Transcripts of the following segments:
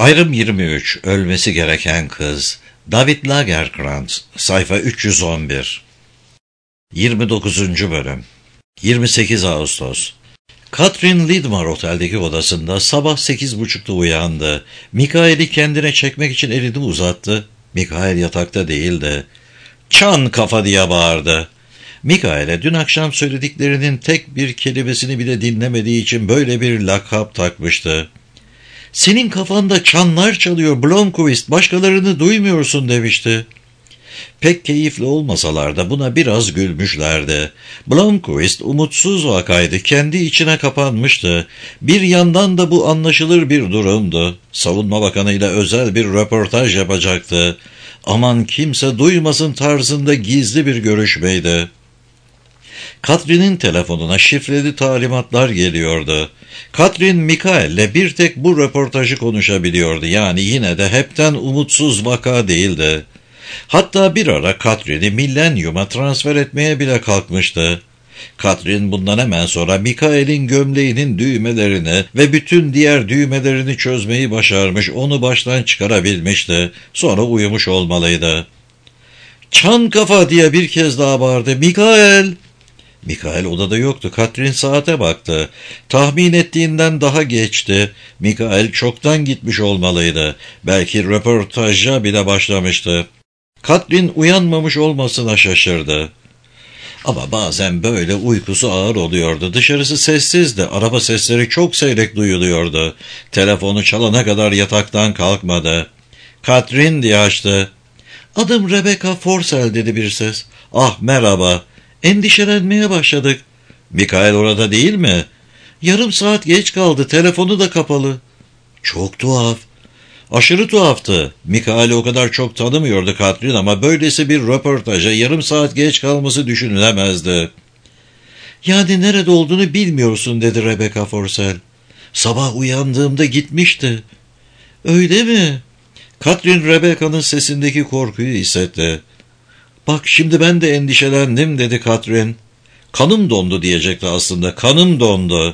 Ayrım 23. Ölmesi gereken kız. David Lagercrantz. Sayfa 311. 29. bölüm. 28 Ağustos. Katrin Lidmar oteldeki odasında sabah 8.30'da uyandı. Mikael'i kendine çekmek için elini uzattı. Mikael yatakta değildi. "Çan kafa!" diye bağırdı. Mikael'e dün akşam söylediklerinin tek bir kelimesini bile dinlemediği için böyle bir lakap takmıştı. "Senin kafanda çanlar çalıyor Blomqvist, başkalarını duymuyorsun," demişti. Pek keyifli olmasalar da buna biraz gülmüşlerdi. Blomqvist umutsuz vakaydı, kendi içine kapanmıştı. Bir yandan da bu anlaşılır bir durumdu. Savunma Bakanı'yla özel bir röportaj yapacaktı. Aman kimse duymasın tarzında gizli bir görüşmeydi. Katrin'in telefonuna şifreli talimatlar geliyordu. Katrin, Mikael'le bir tek bu röportajı konuşabiliyordu. Yani yine de hepten umutsuz vaka değildi. Hatta bir ara Katrin'i Millennium'a transfer etmeye bile kalkmıştı. Katrin bundan hemen sonra Mikael'in gömleğinin düğmelerini ve bütün diğer düğmelerini çözmeyi başarmış, onu baştan çıkarabilmişti. Sonra uyumuş olmalıydı. "Çan kafa!" diye bir kez daha bağırdı. "Mikael!" Mikael odada yoktu. Katrin saate baktı. Tahmin ettiğinden daha geçti. Mikael çoktan gitmiş olmalıydı. Belki röportaja bile başlamıştı. Katrin uyanmamış olmasına şaşırdı. Ama bazen böyle uykusu ağır oluyordu. Dışarısı sessizdi. Araba sesleri çok seyrek duyuluyordu. Telefonu çalana kadar yataktan kalkmadı. "Katrin!" diye açtı. "Adım Rebecca Forsell," dedi bir ses. "Ah, merhaba. Endişelenmeye başladık." "Mikael orada değil mi?" "Yarım saat geç kaldı. Telefonu da kapalı." "Çok tuhaf." Aşırı tuhaftı. Mikael'i o kadar çok tanımıyordu Katrin ama böylesi bir röportaja yarım saat geç kalması düşünülemezdi. "Yani nerede olduğunu bilmiyorsun," dedi Rebecca Forsell. "Sabah uyandığımda gitmişti." "Öyle mi?" Katrin, Rebecca'nın sesindeki korkuyu hissetti. "Bak şimdi ben de endişelendim," dedi Katrin. "Kanım dondu," diyecekti aslında. "Kanım dondu."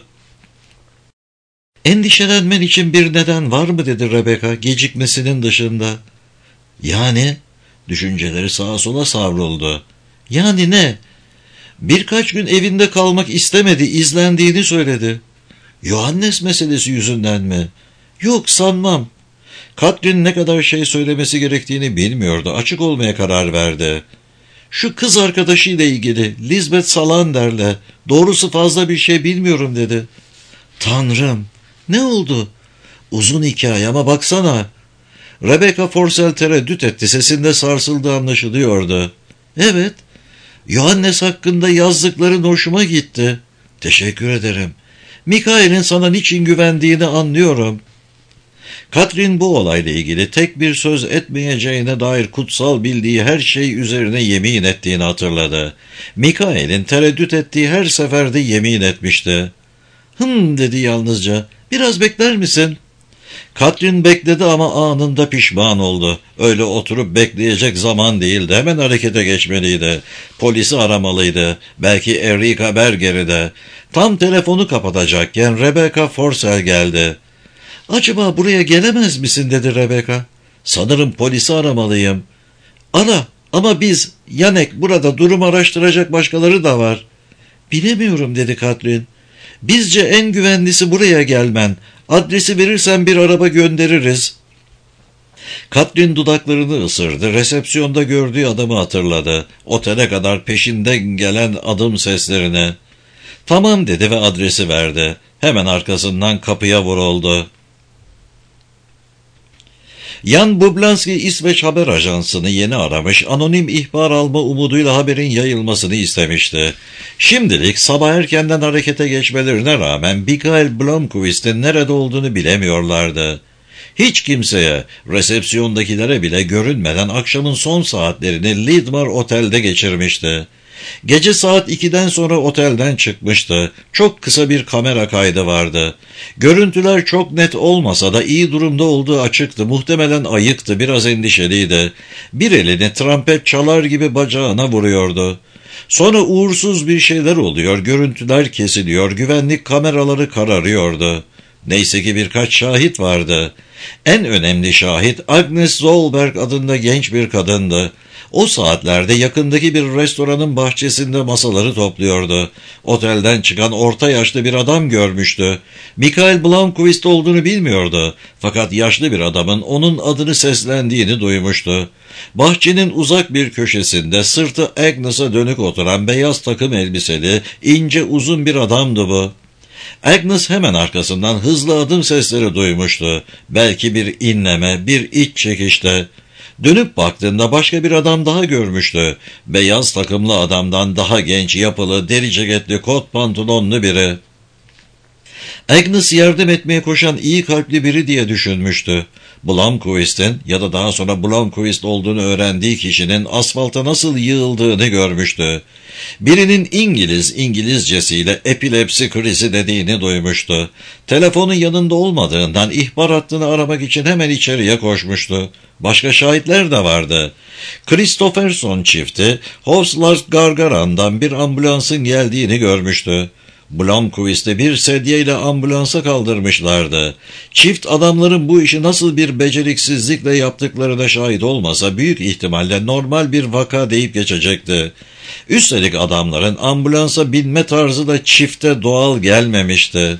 "Endişelenmen için bir neden var mı?" dedi Rebecca, gecikmesinin dışında. "Yani?" Düşünceleri sağa sola savruldu. "Yani ne?" "Birkaç gün evinde kalmak istemedi, izlendiğini söyledi." "Johannes meselesi yüzünden mi?" "Yok, sanmam." Katrin ne kadar şey söylemesi gerektiğini bilmiyordu. Açık olmaya karar verdi. "Şu kız arkadaşıyla ilgili, Lisbeth Salander'le. Doğrusu fazla bir şey bilmiyorum," dedi. "Tanrım! Ne oldu?" "Uzun hikaye ama baksana." Rebecca Forsell tereddüt etti. Sesinde sarsıldığı anlaşılıyordu. "Evet, Johannes hakkında yazdıkların hoşuma gitti." "Teşekkür ederim. Mikael'in sana niçin güvendiğini anlıyorum." Katrin bu olayla ilgili tek bir söz etmeyeceğine dair kutsal bildiği her şey üzerine yemin ettiğini hatırladı. Mikael'in tereddüt ettiği her seferde yemin etmişti. Dedi yalnızca. "Biraz bekler misin?" Katrin bekledi ama anında pişman oldu. Öyle oturup bekleyecek zaman değildi. Hemen harekete geçmeliydi. Polisi aramalıydı. Belki Erika Berger'i de. Tam telefonu kapatacakken Rebecca Forsell geldi. "Acaba buraya gelemez misin?" dedi Rebecca. "Sanırım polisi aramalıyım." "Ara, ama biz, Yanek, burada durum araştıracak başkaları da var." "Bilemiyorum," dedi Katrin. "Bizce en güvenlisi buraya gelmen. Adresi verirsen bir araba göndeririz." Katrin dudaklarını ısırdı. Resepsiyonda gördüğü adamı hatırladı. Otele kadar peşinden gelen adım seslerini. "Tamam," dedi ve adresi verdi. Hemen arkasından kapıya vuruldu. Jan Bublanski İsveç Haber Ajansı'nı yeni aramış, anonim ihbar alma umuduyla haberin yayılmasını istemişti. Şimdilik sabah erkenden harekete geçmelerine rağmen Mikael Blomqvist'in nerede olduğunu bilemiyorlardı. Hiç kimseye, resepsiyondakilere bile görünmeden akşamın son saatlerini Lidmar Otel'de geçirmişti. Gece saat 2'den sonra otelden çıkmıştı. Çok kısa bir kamera kaydı vardı. Görüntüler çok net olmasa da iyi durumda olduğu açıktı. Muhtemelen ayıktı, biraz endişeliydi. Bir elini trompet çalar gibi bacağına vuruyordu. Sonra uğursuz bir şeyler oluyor, görüntüler kesiliyor, güvenlik kameraları kararıyordu. Neyse ki birkaç şahit vardı. En önemli şahit Agnes Zollberg adında genç bir kadındı. O saatlerde yakındaki bir restoranın bahçesinde masaları topluyordu. Otelden çıkan orta yaşlı bir adam görmüştü. Michael Blomqvist olduğunu bilmiyordu. Fakat yaşlı bir adamın onun adını seslendiğini duymuştu. Bahçenin uzak bir köşesinde sırtı Agnes'a dönük oturan beyaz takım elbiseli, ince uzun bir adamdı bu. Agnes hemen arkasından hızlı adım sesleri duymuştu. Belki bir inleme, bir iç çekişte. Dönüp baktığında başka bir adam daha görmüştü. Beyaz takımlı adamdan daha genç, yapılı, deri ceketli, kot pantolonlu biri. Agnes yardım etmeye koşan iyi kalpli biri diye düşünmüştü. Blomqvist'in ya da daha sonra Blomqvist olduğunu öğrendiği kişinin asfalta nasıl yığıldığını görmüştü. Birinin İngilizcesiyle epilepsi krizi dediğini duymuştu. Telefonun yanında olmadığından ihbar hattını aramak için hemen içeriye koşmuştu. Başka şahitler de vardı. Christopherson çifti, Hofslas Gargaran'dan bir ambulansın geldiğini görmüştü. Blomqvist'i bir sedyeyle ambulansa kaldırmışlardı. Çift adamların bu işi nasıl bir beceriksizlikle yaptıklarına şahit olmasa büyük ihtimalle normal bir vaka deyip geçecekti. Üstelik adamların ambulansa binme tarzı da çifte doğal gelmemişti.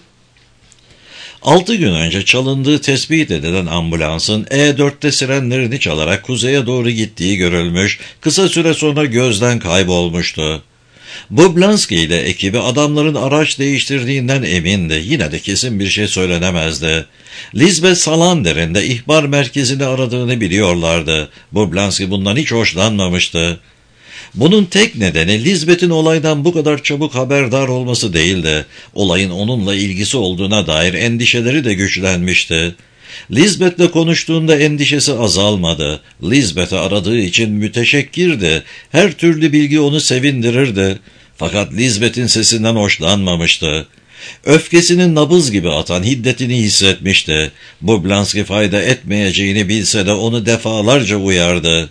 6 gün önce çalındığı tespit edilen ambulansın E4'te sirenlerini çalarak kuzeye doğru gittiği görülmüş, kısa süre sonra gözden kaybolmuştu. Boblansky ile ekibi adamların araç değiştirdiğinden emindi. Yine de kesin bir şey söylenemezdi. Lisbeth Salander'in de ihbar merkezini aradığını biliyorlardı. Boblansky bundan hiç hoşlanmamıştı. Bunun tek nedeni Lisbeth'in olaydan bu kadar çabuk haberdar olması değildi. Olayın onunla ilgisi olduğuna dair endişeleri de güçlenmişti. Lisbeth'le konuştuğunda endişesi azalmadı. Lisbeth'i aradığı için müteşekkirdi. Her türlü bilgi onu sevindirirdi. Fakat Lisbeth'in sesinden hoşlanmamıştı. Öfkesinin nabız gibi atan hiddetini hissetmişti. Boblansky fayda etmeyeceğini bilse de onu defalarca uyardı.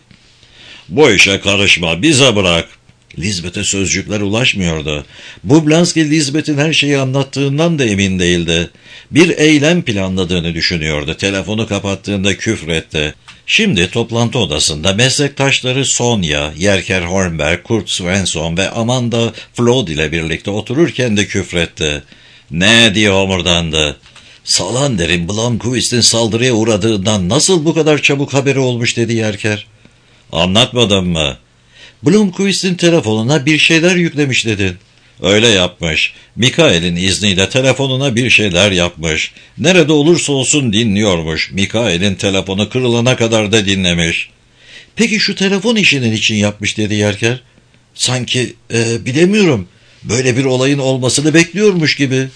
"Bu işe karışma, bize bırak." Lisbeth'e sözcükler ulaşmıyordu. Boblansky Lisbeth'in her şeyi anlattığından da emin değildi. Bir eylem planladığını düşünüyordu. Telefonu kapattığında küfretti. Şimdi toplantı odasında meslektaşları Sonya, Yerker Hornberg, Kurt Svensson ve Amanda Flood ile birlikte otururken de küfretti. "Ne?" diye homurdandı. "Salander'in Blomqvist'in saldırıya uğradığından nasıl bu kadar çabuk haberi olmuş?" dedi Yerker. "Anlatmadın mı?" "Blomqvist'in telefonuna bir şeyler yüklemiş dedin." "Öyle yapmış. Michael'in izniyle telefonuna bir şeyler yapmış. Nerede olursa olsun dinliyormuş. Michael'in telefonu kırılana kadar da dinlemiş." "Peki şu telefon işinin için yapmış?" dedi Yerker. "Sanki bilemiyorum. Böyle bir olayın olmasını bekliyormuş gibi."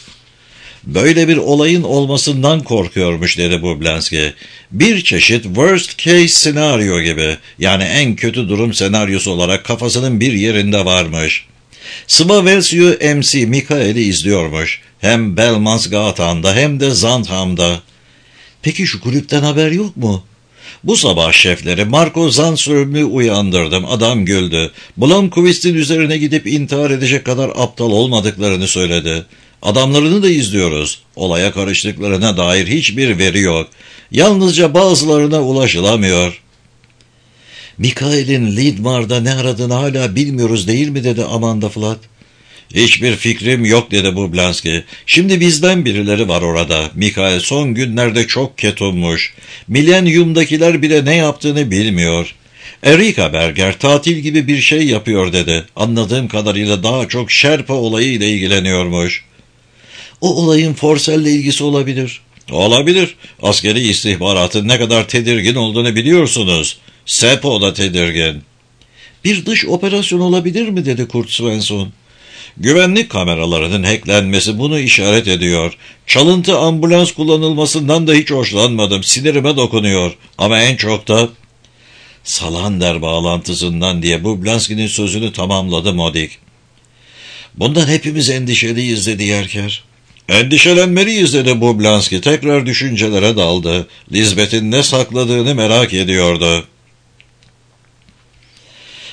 "Böyle bir olayın olmasından korkuyormuş," dedi Boblansky. "Bir çeşit worst case senaryo gibi. Yani en kötü durum senaryosu olarak kafasının bir yerinde varmış. Svavelsiu MC Michael'i izliyormuş. Hem Belmansgatan'da hem de Zandham'da." "Peki şu kulüpten haber yok mu?" "Bu sabah şefleri Marco Zandström'ü uyandırdım. Adam güldü. Blomqvist'in üzerine gidip intihar edecek kadar aptal olmadıklarını söyledi. Adamlarını da izliyoruz. Olaya karıştıklarına dair hiçbir veri yok. Yalnızca bazılarına ulaşılamıyor." "Michael'in Lidmar'da ne aradığını hala bilmiyoruz değil mi?" dedi Amanda Flood. "Hiçbir fikrim yok," dedi Boblansky. "Şimdi bizden birileri var orada. Michael son günlerde çok ketummuş. Milenyum'dakiler bile ne yaptığını bilmiyor. Erika Berger tatil gibi bir şey yapıyor," dedi. "Anladığım kadarıyla daha çok Şerpa olayıyla ilgileniyormuş." "O olayın Forsel'le ilgisi olabilir." "Olabilir. Askeri istihbaratın ne kadar tedirgin olduğunu biliyorsunuz. Seppo da tedirgin." "Bir dış operasyon olabilir mi?" dedi Kurt Svensson. "Güvenlik kameralarının hacklenmesi bunu işaret ediyor. Çalıntı ambulans kullanılmasından da hiç hoşlanmadım. Sinirime dokunuyor. Ama en çok da Salander bağlantısından," diye Boblansky'nin sözünü tamamladı Modik. "Bundan hepimiz endişeliyiz," dedi Yerker. "Endişelenmeliyiz," dedi Boblansky. Tekrar düşüncelere daldı. Lisbeth'in ne sakladığını merak ediyordu.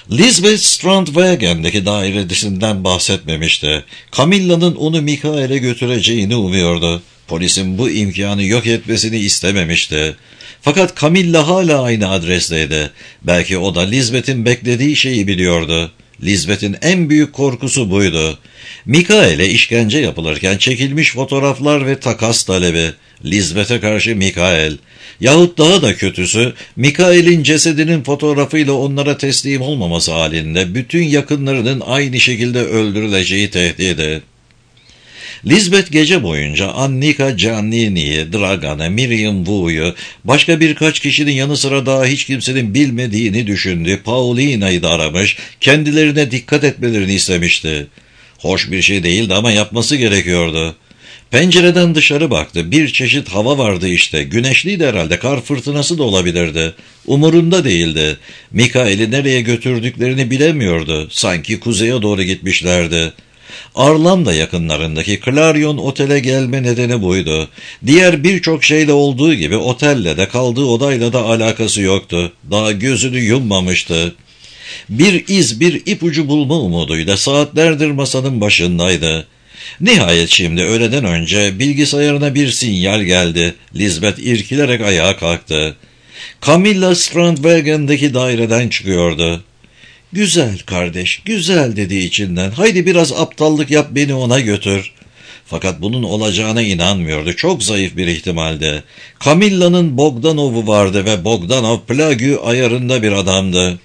Lisbeth Strandwagen'deki dairesinden bahsetmemişti. Camilla'nın onu Mikael'e götüreceğini umuyordu. Polisin bu imkanı yok etmesini istememişti. Fakat Camilla hala aynı adresteydi. Belki o da Lisbeth'in beklediği şeyi biliyordu. Lisbeth'in en büyük korkusu buydu. Mikael'e işkence yapılırken çekilmiş fotoğraflar ve takas talebi. Lisbeth'e karşı Mikael. Yahut daha da kötüsü, Mikael'in cesedinin fotoğrafıyla onlara teslim olmaması halinde bütün yakınlarının aynı şekilde öldürüleceği tehdidi. Lisbeth gece boyunca Annika Giannini'yi, Dragan'ı, Miriam Wu'yu, başka birkaç kişinin yanı sıra daha hiç kimsenin bilmediğini düşündü. Paulina'yı da aramış, kendilerine dikkat etmelerini istemişti. Hoş bir şey değildi ama yapması gerekiyordu. Pencereden dışarı baktı. Bir çeşit hava vardı işte. Güneşliydi herhalde. Kar fırtınası da olabilirdi. Umurunda değildi. Mikael'i nereye götürdüklerini bilemiyordu. Sanki kuzeye doğru gitmişlerdi. Arlanda yakınlarındaki Clarion Otel'e gelme nedeni buydu. Diğer birçok şeyle olduğu gibi otelle de kaldığı odayla da alakası yoktu. Daha gözünü yummamıştı. Bir iz, bir ipucu bulma umuduyla saatlerdir masanın başındaydı. Nihayet şimdi öğleden önce bilgisayarına bir sinyal geldi. Lisbeth irkilerek ayağa kalktı. Camilla Strandwagen'deki daireden çıkıyordu. "Güzel kardeş, güzel," dedi içinden. "Haydi biraz aptallık yap, beni ona götür." Fakat bunun olacağına inanmıyordu. Çok zayıf bir ihtimaldi. Camilla'nın Bogdanov'u vardı ve Bogdanov Plagü ayarında bir adamdı.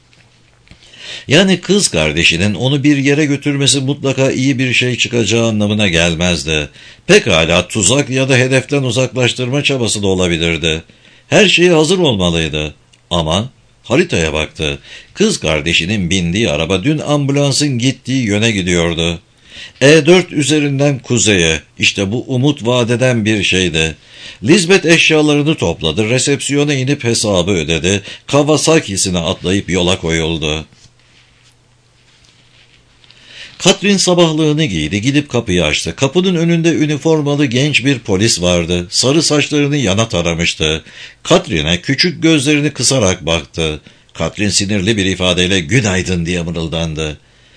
Yani kız kardeşinin onu bir yere götürmesi mutlaka iyi bir şey çıkacağı anlamına gelmezdi. Pekala tuzak ya da hedeften uzaklaştırma çabası da olabilirdi. Her şeye hazır olmalıydı. Ama haritaya baktı. Kız kardeşinin bindiği araba dün ambulansın gittiği yöne gidiyordu. E4 üzerinden kuzeye. İşte bu umut vadeden bir şeydi. Lisbeth eşyalarını topladı. Resepsiyona inip hesabı ödedi. Kawasaki'sine atlayıp yola koyuldu. Katrin sabahlığını giydi, gidip kapıyı açtı. Kapının önünde üniformalı genç bir polis vardı. Sarı saçlarını yana taramıştı. Katrin'e küçük gözlerini kısarak baktı. Katrin sinirli bir ifadeyle "Günaydın" diye mırıldandı.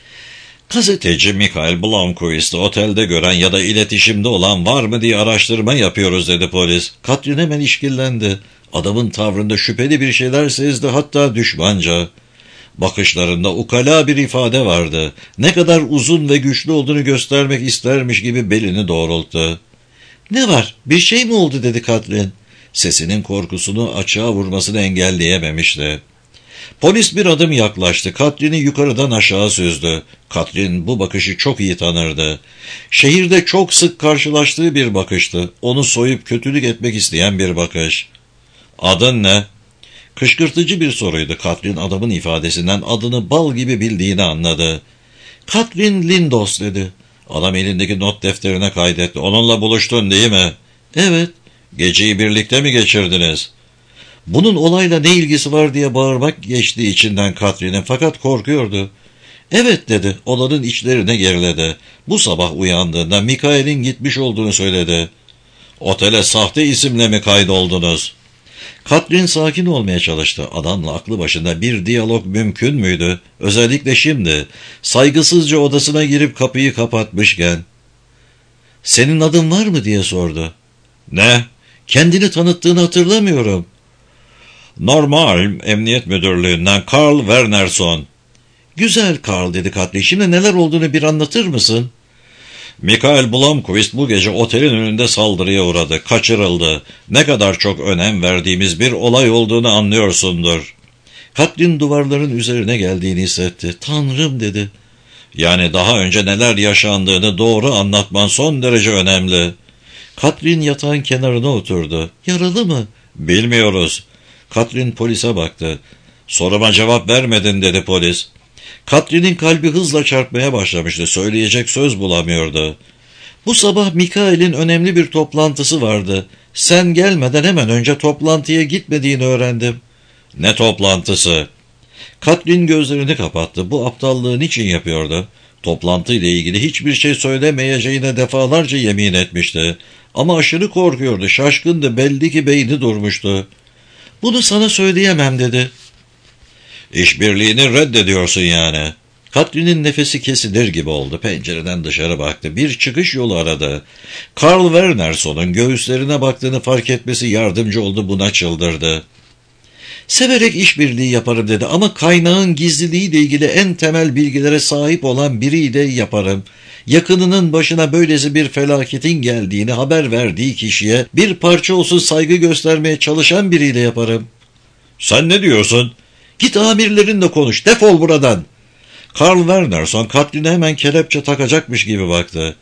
"Gazeteci Michael Blomqvist'i otelde gören ya da iletişimde olan var mı diye araştırma yapıyoruz," dedi polis. Katrin hemen işkillendi. Adamın tavrında şüpheli bir şeyler sezdi, hatta düşmanca. Bakışlarında ukala bir ifade vardı. Ne kadar uzun ve güçlü olduğunu göstermek istermiş gibi belini doğrulttu. "Ne var? Bir şey mi oldu?" dedi Katrin. Sesinin korkusunu açığa vurmasını engelleyememişti. Polis bir adım yaklaştı. Katrin'i yukarıdan aşağı süzdü. Katrin bu bakışı çok iyi tanırdı. Şehirde çok sık karşılaştığı bir bakıştı. Onu soyup kötülük etmek isteyen bir bakış. "Adın ne?" Kışkırtıcı bir soruydu. Katrin adamın ifadesinden adını bal gibi bildiğini anladı. "Katrin Lindos," dedi. Adam elindeki not defterine kaydetti. "Onunla buluştun değil mi?" "Evet." "Geceyi birlikte mi geçirdiniz?" Bunun olayla ne ilgisi var diye bağırmak geçti içinden Katrin'in, fakat korkuyordu. "Evet," dedi. Odanın içlerine geriledi. Bu sabah uyandığında Mikael'in gitmiş olduğunu söyledi. "Otele sahte isimle mi kaydoldunuz?" Katrin sakin olmaya çalıştı. Adamla aklı başında bir diyalog mümkün müydü? Özellikle şimdi, saygısızca odasına girip kapıyı kapatmışken. "Senin adın var mı?" diye sordu. "Ne?" "Kendini tanıttığını hatırlamıyorum." "Normal, Emniyet Müdürlüğü'nden Karl Wernerson." "Güzel Karl," dedi Katrin. "Şimdi neler olduğunu bir anlatır mısın?" "Michael Blomqvist bu gece otelin önünde saldırıya uğradı, kaçırıldı. Ne kadar çok önem verdiğimiz bir olay olduğunu anlıyorsundur." Katrin duvarların üzerine geldiğini hissetti. "Tanrım," dedi. "Yani daha önce neler yaşandığını doğru anlatman son derece önemli." Katrin yatağın kenarına oturdu. "Yaralı mı?" "Bilmiyoruz." Katrin polise baktı. "Soruma cevap vermedin," dedi polis. Katrin'in kalbi hızla çarpmaya başlamıştı. Söyleyecek söz bulamıyordu. "Bu sabah Mikael'in önemli bir toplantısı vardı. Sen gelmeden hemen önce toplantıya gitmediğini öğrendim." "Ne toplantısı?" Katrin gözlerini kapattı. Bu aptallığı niçin yapıyordu? Toplantıyla ilgili hiçbir şey söylemeyeceğine defalarca yemin etmişti. Ama aşırı korkuyordu, şaşkındı, belli ki beyni durmuştu. "Bunu sana söyleyemem," dedi. İşbirliğini reddediyorsun yani. Katherine'in nefesi kesilir gibi oldu. Pencereden dışarı baktı. Bir çıkış yolu aradı. Karl Wernerson'un göğüslerine baktığını fark etmesi yardımcı oldu, buna çıldırdı. Severek işbirliği yaparım dedi ama kaynağın gizliliğiyle ilgili en temel bilgilere sahip olan biriyle yaparım. Yakınının başına böylesi bir felaketin geldiğini haber verdiği kişiye bir parça olsun saygı göstermeye çalışan biriyle yaparım. Sen ne diyorsun? Git amirlerinle konuş, defol buradan. Karl Wernerson Katherine'e hemen kelepçe takacakmış gibi baktı.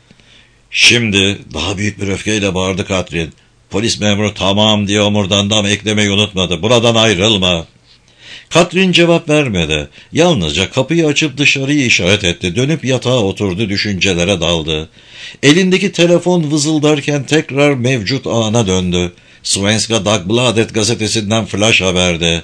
Şimdi daha büyük bir öfkeyle bağırdı Catherine. Polis memuru tamam diye omurdandı ama eklemeyi unutmadı. Buradan ayrılma. Catherine cevap vermedi. Yalnızca kapıyı açıp dışarıyı işaret etti. Dönüp yatağa oturdu, düşüncelere daldı. Elindeki telefon vızıldarken tekrar mevcut ana döndü. Svenska Dagbladet gazetesinden flash haberdi.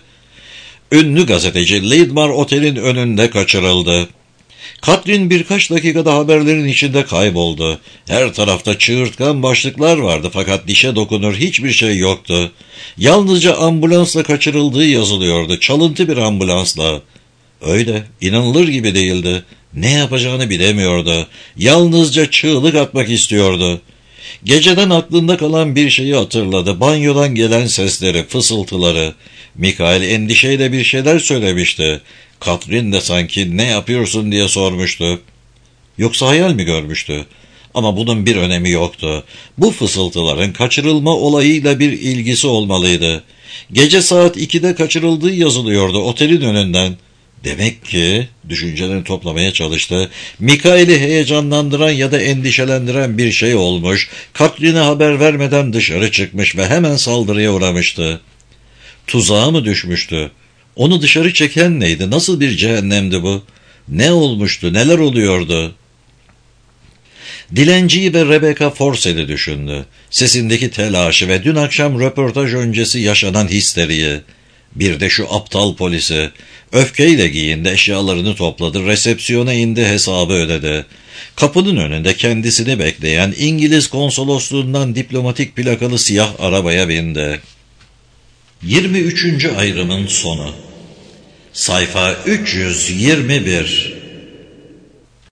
Ünlü gazeteci Lidmar Otel'in önünde kaçırıldı. Catherine birkaç dakikada haberlerin içinde kayboldu. Her tarafta çığırtkan başlıklar vardı fakat dişe dokunur hiçbir şey yoktu. Yalnızca ambulansla kaçırıldığı yazılıyordu. Çalıntı bir ambulansla. Öyle, inanılır gibi değildi. Ne yapacağını bilemiyordu. Yalnızca çığlık atmak istiyordu. Geceden aklında kalan bir şeyi hatırladı. Banyodan gelen sesleri, fısıltıları. Mikael endişeyle bir şeyler söylemişti. Catherine de sanki ne yapıyorsun diye sormuştu. Yoksa hayal mi görmüştü? Ama bunun bir önemi yoktu. Bu fısıltıların kaçırılma olayıyla bir ilgisi olmalıydı. Gece saat 2'de kaçırıldığı yazılıyordu otelin önünden. Demek ki, düşüncelerini toplamaya çalıştı, Mikael'i heyecanlandıran ya da endişelendiren bir şey olmuş, Catherine'e haber vermeden dışarı çıkmış ve hemen saldırıya uğramıştı. Tuzağa mı düşmüştü? Onu dışarı çeken neydi? Nasıl bir cehennemdi bu? Ne olmuştu? Neler oluyordu? Dilenciyi ve Rebecca Forsythe'i düşündü. Sesindeki telaşı ve dün akşam röportaj öncesi yaşanan histeriyi. Bir de şu aptal polisi. Öfkeyle giyindi, eşyalarını topladı, resepsiyona indi, hesabı ödedi. Kapının önünde kendisini bekleyen İngiliz konsolosluğundan diplomatik plakalı siyah arabaya bindi. 23. ayrımın sonu. Sayfa 321.